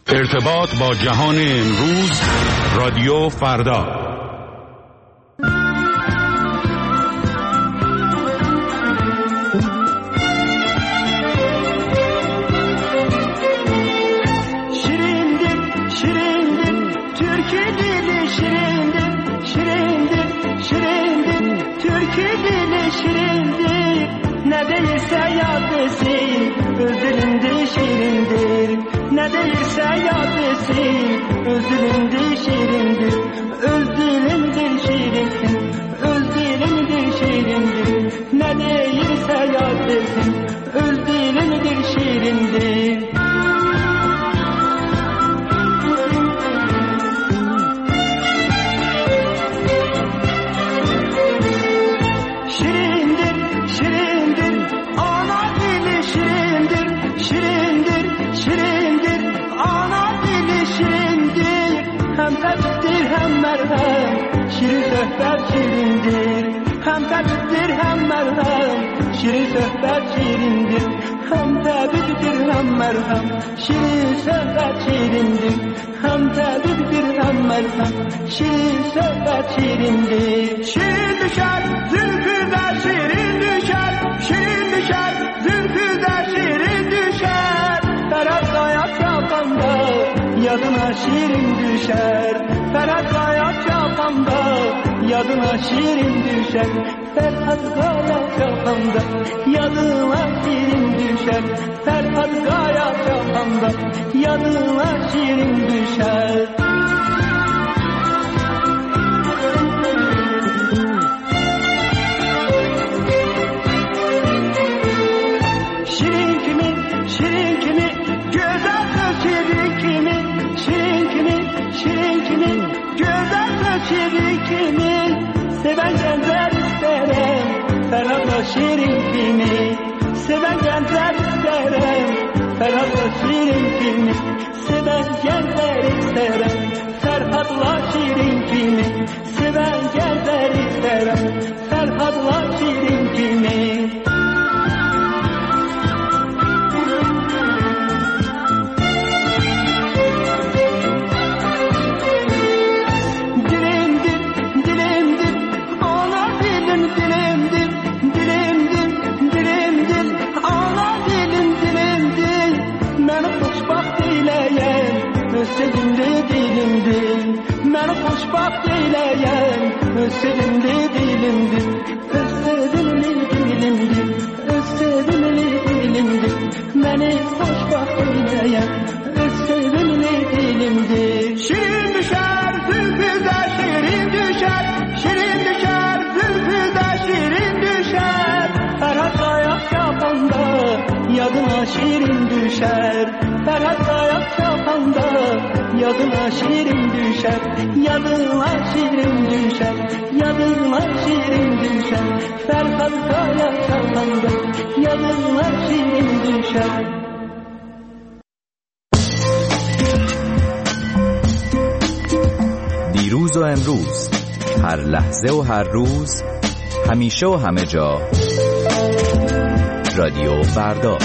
ارتباط با جهان امروز، رادیو فردا. Ne değilse yad desin, öz dilinde şirindir. Ne değilse yad desin, öz dilinde şirindir. Öz dilimdir şirindir, öz dilimdir şirindir. Ne değilse yad desin, öz dilimdir şirindir. Şirin söhbət şirindir, hem təbiddir hem merhem. Şirin söhbət şirindir, hem təbiddir hem merhem. Şirin söhbət şirindir, hem təbiddir hem merhem. Şirin söhbət şirindir. Şirin düşer, zülfüde şirin düşer. Şirin düşer, zülfüde şirin düşer. Ferhat ayak yapanda yadına şirin düşer. Ferhat ayak yapanda yadına şirin düşer. Ferhat ayak yapanda yadına şirin düşer. Ferhat ayak yapanda yadına şirin düşer. Şirin kimi, şirin kimi, güzel söz şirin kimi. Şirin kimi, şirin kimi, güzel söz şirin kimi. Seven gençler isterim, Ferhat'la şirin kimi. Seven gençler isterim, Ferhat'la şirin kimi. Seven gençler isterim, Ferhat'la şirin kimi. Seven gençler isterim, Ferhat'la şirin kimi. Məni xoşbaxt eyləyən öz sevimli dilimdir. Öz sevimli dilimdir, öz sevimli dilimdir. Məni xoşbaxt eyləyən öz sevimli dilimdir. Şirin düşər, zülfüdə şirin düşər. Şirin düşər, zülfüdə şirin düşər. Ferhat ayak yapanda yadına şirin düşər. Ferhat ayak yapanda yadına şirin düşer, yadına şirin düşer, yadına şirin düşer. Ferhat ayak yapanda yadına şirin düşer. دیروز و امروز، هر لحظه و هر روز، همیشه و همه جا، رادیو فردا.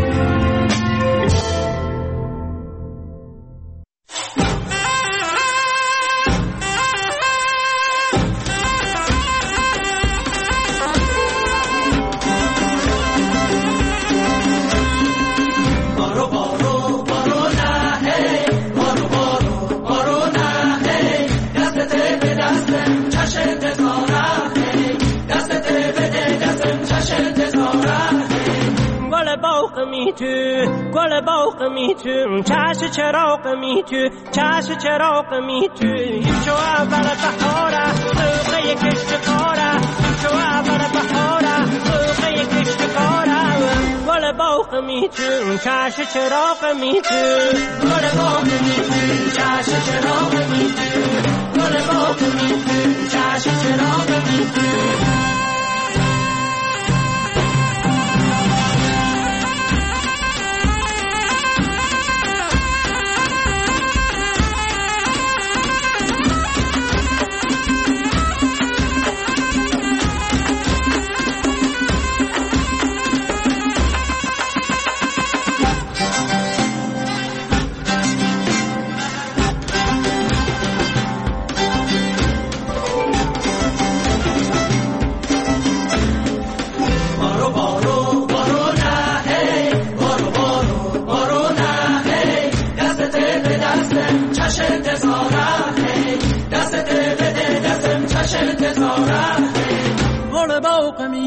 گل باغ می تو چش چراغ می تو چش چراغ می تو شو اول بهاره سوقه کشتکاره شو اول بهاره سوقه کشتکاره گل باغ می تو چش چراغ می تو گل باغ می تو چش چراغ می تو گل باغ می تو چش چراغ می تو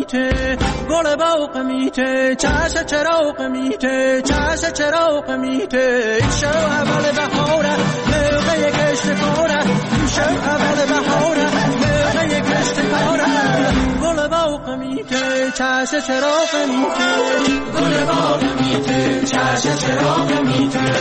میته گل باغ میته چش چراغ میته چش چراغ میته این شو اول بهاره موقع کشت کاره این شو اول بهاره موقع کشت کاره گل باغ میته چش چراغ میته گل باغ میته چش چراغ میته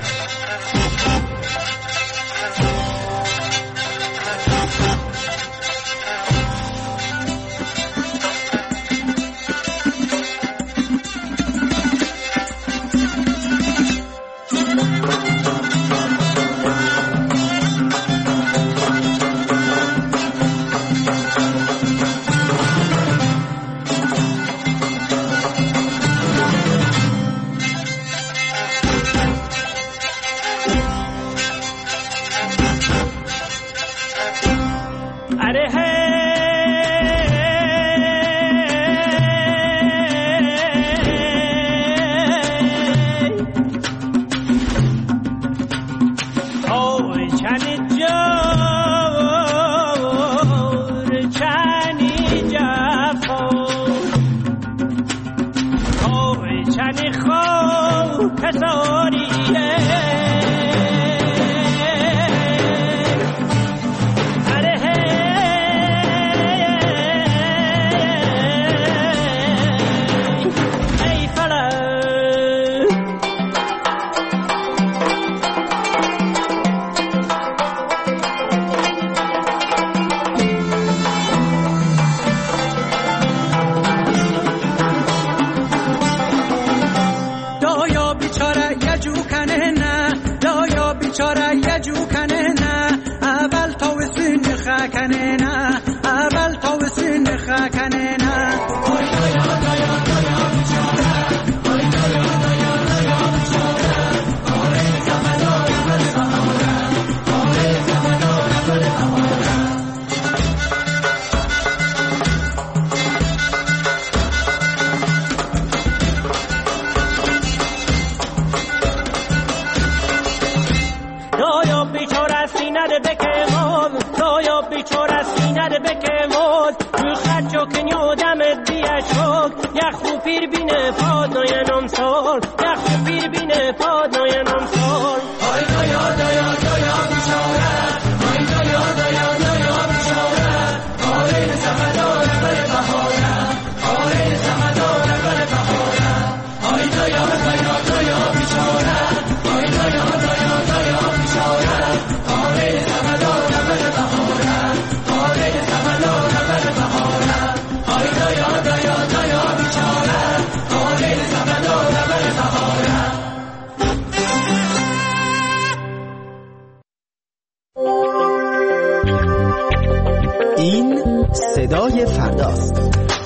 این صدای فرداست.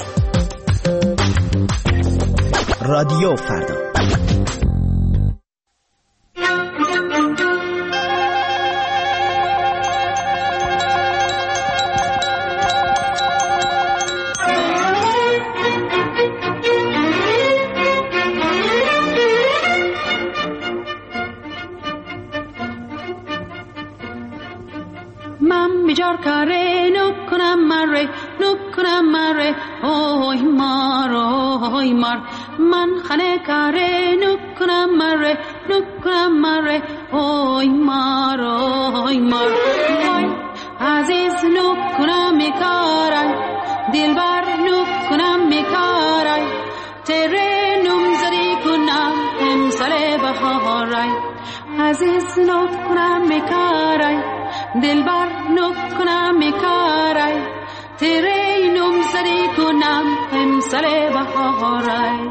رادیو فردا. من بیجار کاره نکنم مره اوی مار من خانه کاره نکنم مره اوی مار وای عزیز نکنم میکارای دلبر نکنم میکارای تره نمزدی کنم امسال بهارای عزیز نکنم میکارای دلبر نکنم میکارای تیره نمزدی کنم امسال بهارای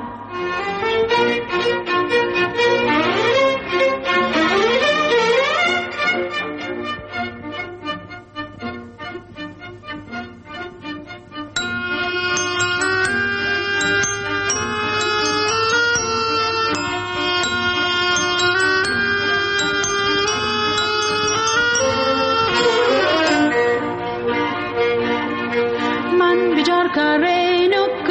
کاره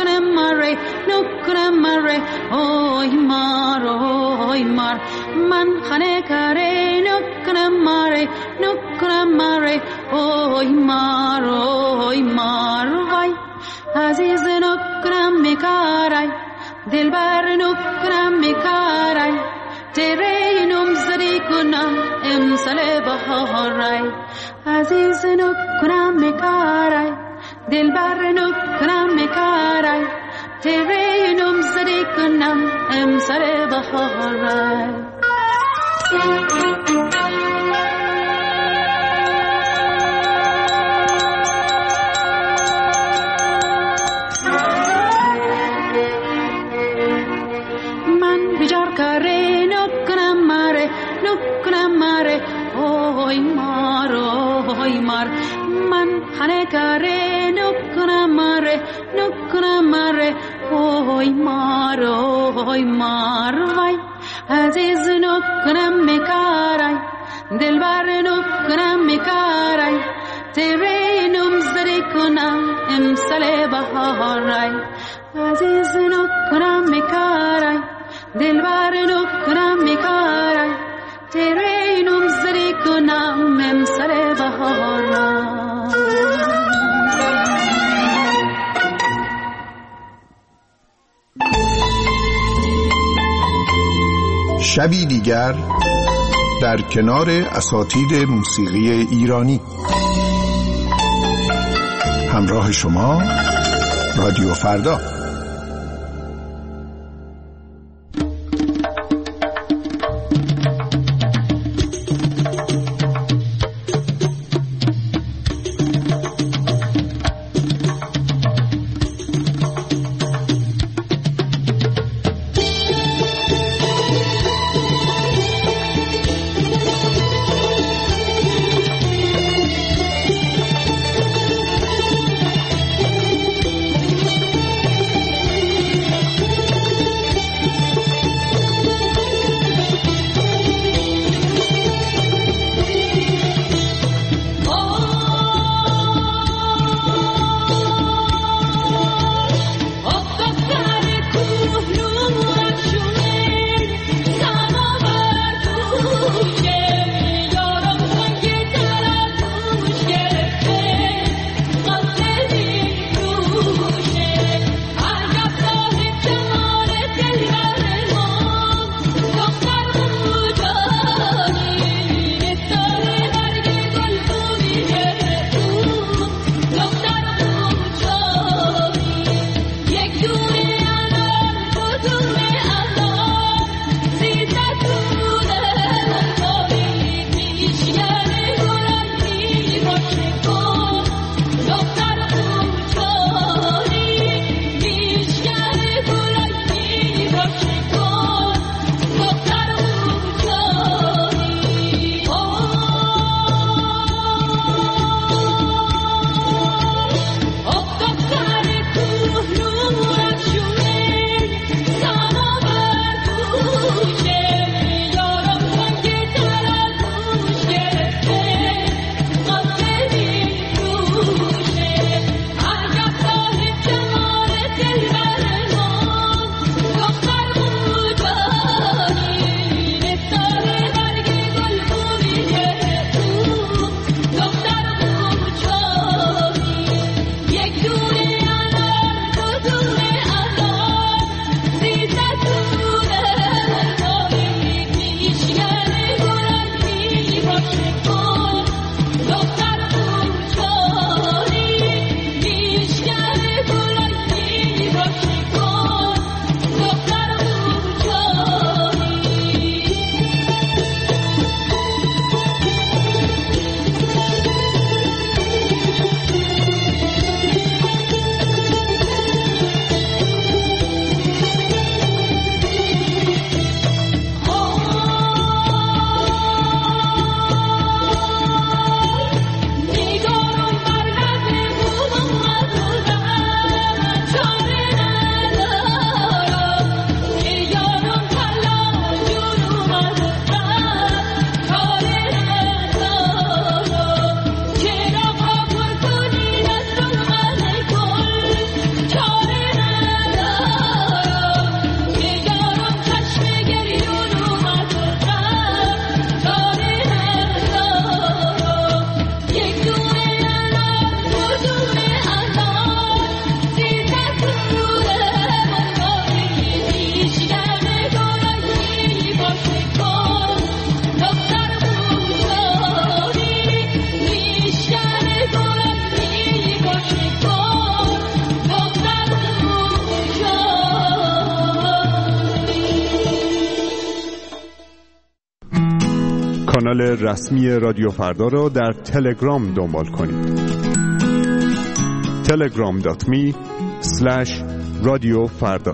نکنم مره اوی مار من خانه کاره نکنم مره اوی مار وای عزیز نکنم نکنم میکارای دلبر نکنم میکارای تیره نمزدی کنم امسال بهارای عزیز نکنم میکارای دلبر نکنم میکارای تیره نمزدی کنم امسال بهارای من خانه کاره نکنم ماره اوی مار وای عزیز نکنم میکارای دلبر نکنم میکارای تیره نمزدی کنم امسال بهارای عزیز نکنم میکارای دلبر نکنم میکارای تیره نمزدی کنم امسال بهارای. شبی دیگر در کنار اساتید موسیقی ایرانی. همراه شما رادیو فردا. کانال رسمی رادیو فردا را در تلگرام دنبال کنید. telegram.me/رادیوفردا.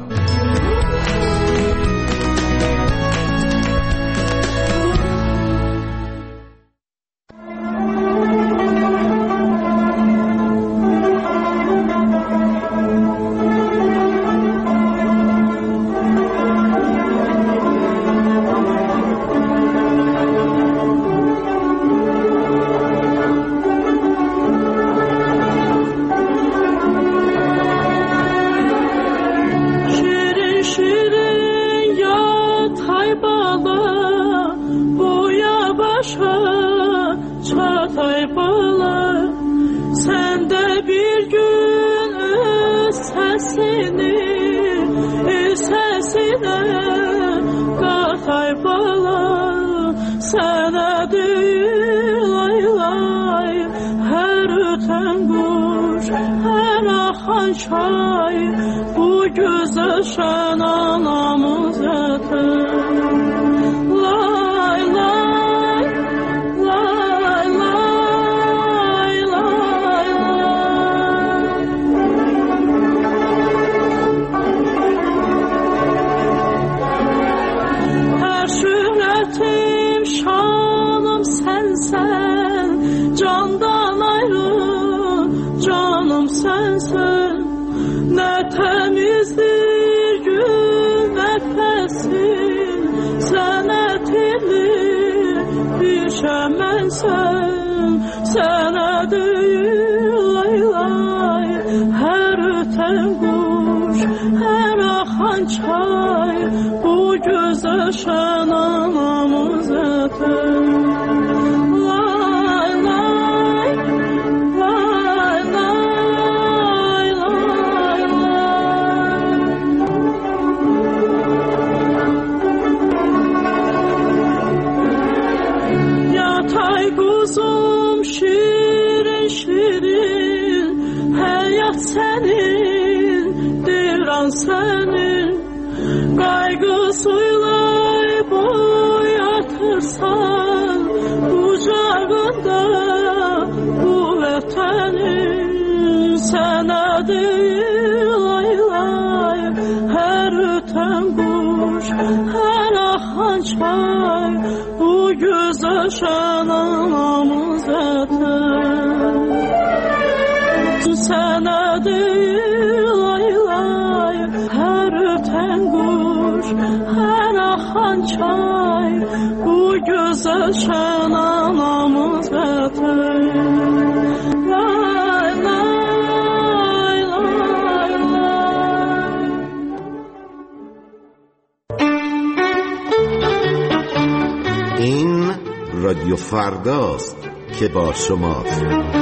این رادیو فرداست که با شماست.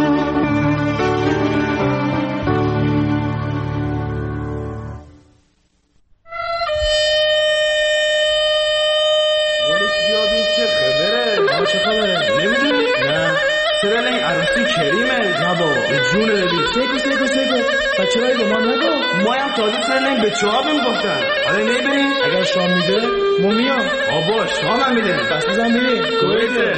اگر شام میده ما میام. آبا شام هم میده. دست بزن بریم. کویته.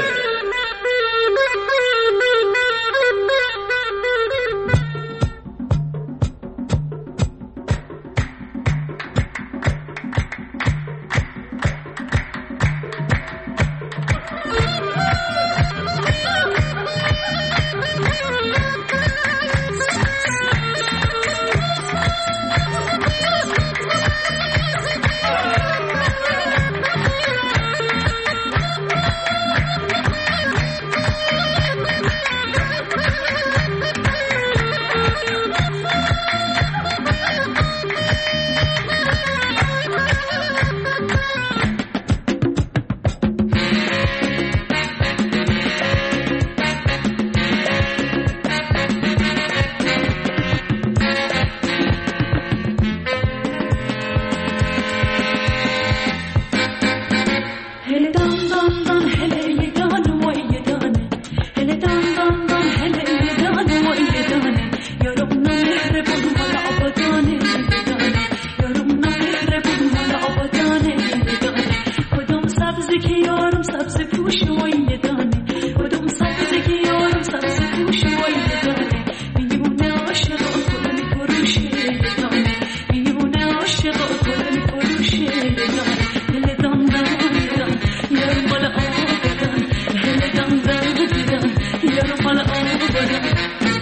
که یارم سبز پوش و یه دانه کدوم سبزگی یارو سبز پوش و یه دانه میونه عاشقا گل میفروشه یه دانه میونه عاشقا گل میفروشه یه دانه دل دان دان دان یارو مال آب دان دل دان دان دان یارو مال آب دان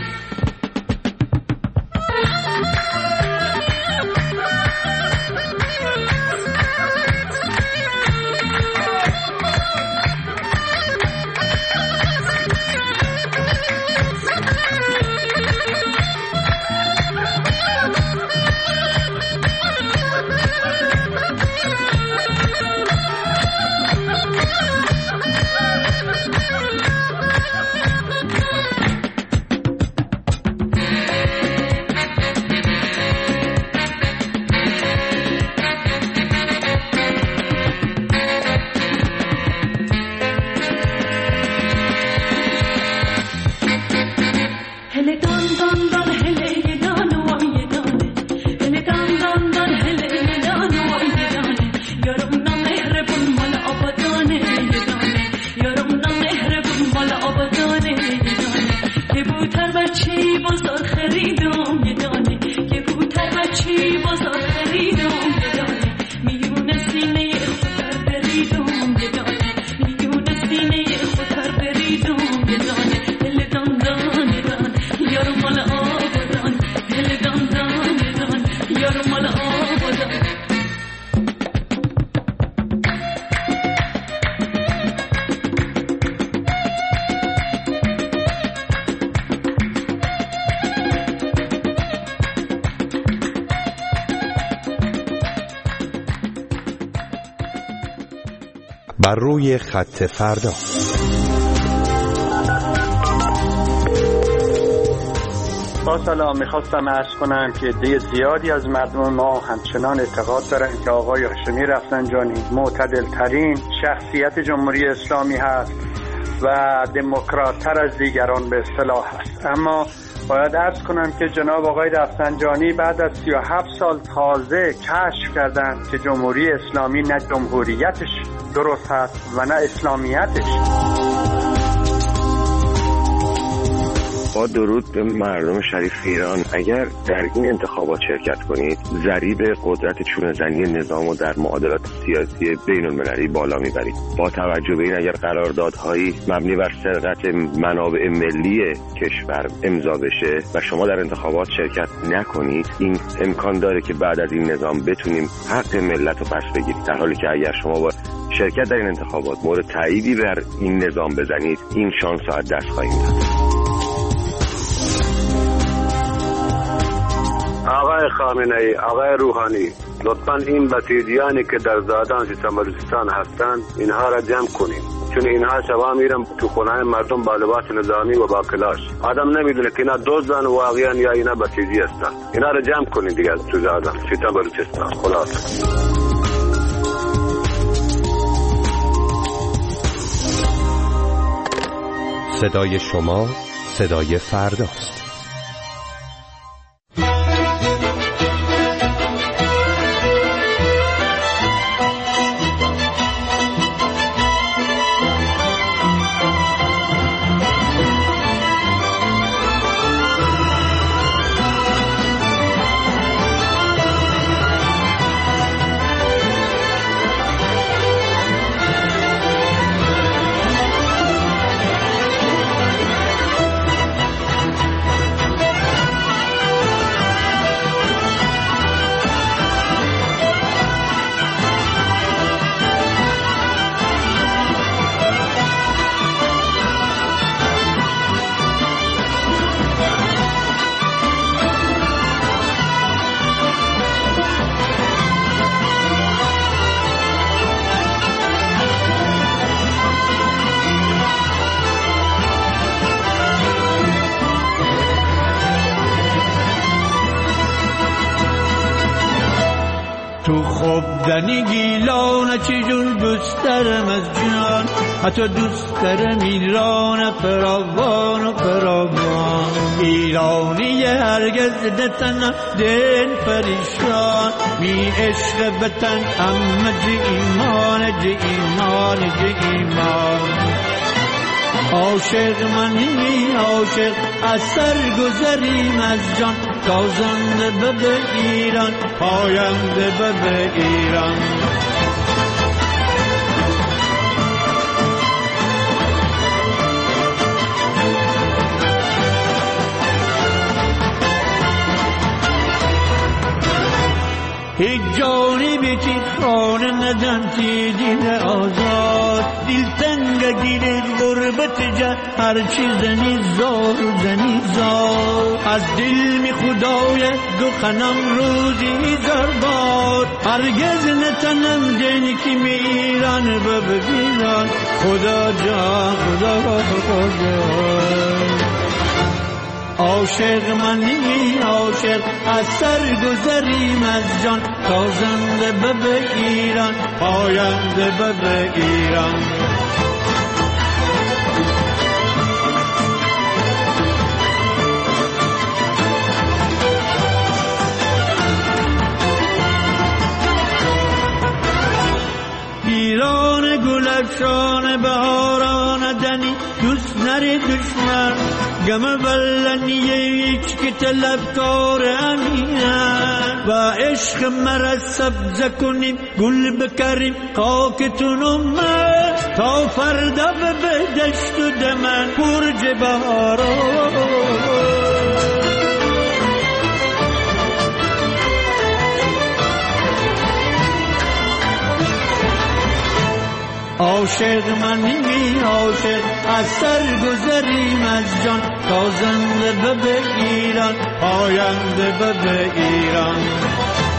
بر روی خط فردا. با سلام، میخواستم عرض کنم که عده زیادی از مردم ما همچنان اعتقاد دارن که آقای هاشمی رفسنجانی معتدل ترین شخصیت جمهوری اسلامی هست و دموکرات تر از دیگران به اصطلاح هست. اما باید عرض کنم که جناب آقای رفسنجانی بعد از 37 سال تازه کشف کردن که جمهوری اسلامی نه جمهوریتش درست هست و نه اسلامیتش. با درود به مردم شریف ایران، اگر در این انتخابات شرکت کنید ضریب قدرت چونه‌زنی نظام و در معادلات سیاسی بین المللی بالا میبرید. با توجه به این اگر قراردادهایی مبنی بر سرقت منابع ملی کشور امضا بشه و شما در انتخابات شرکت نکنید، این امکان داره که بعد از این نظام بتونیم حق ملت رو پس بگیرید، در حالی که اگر شما با شرکت در این انتخابات مورد تاییدی بر این نظام بزنید این شانس رو از دست خواهیم داد. آقای خامنه‌ای، آقای روحانی، لطفاً این بسیجیانی که در زادان سیستان بلوچستان هستند اینها را جمع کنیم، چون اینها شبا میرن تو خونه مردم با لباس نظامی و با کلاش. آدم نمیدونه که اینا دزدن واقعا یا اینا بسیجی هستن. اینا را جمع کنید دیگه تو زادان سیستان بلوچستان. خلاص صدای شما صدای فرداست. تو خوب زنی گیلان چجور دوست دارم از جان، حتی دوست دارم ایران فراوان و فراوان. ایرانی هرگز نتنم دل پریشان، بی عشق وطن همه جه ایمان جه ایمان جه ایمان. عاشق منی عاشق از سر گذریم از جان، تازنده به ایران پاینده به ایران. هیچ جانی بیتی خانه ندن تی دین آزاد، دل تنگ گیره غربت جا هر چی زنی زار زنی زار. از دل می خدای دو خنم روزی زار بار، هرگز نتنم دین که می ایران ببیران. خدا جا خدا خدا. عاشق منی عاشق از سر گذریم از جان، تازنده به ایران پاینده به ایران. ایران گلفشان بهاران دنی، دوست نری دشمن گم بلنیه هیچ که طلبکار امینن. و عشق مرا سبزه کنیم گل بکریم خاکتون من، تا فردا به دشت و دمن برج بهاران. عاشق منی عاشق از سر گذریم از جان، تازنده به ایران پاینده به ایران.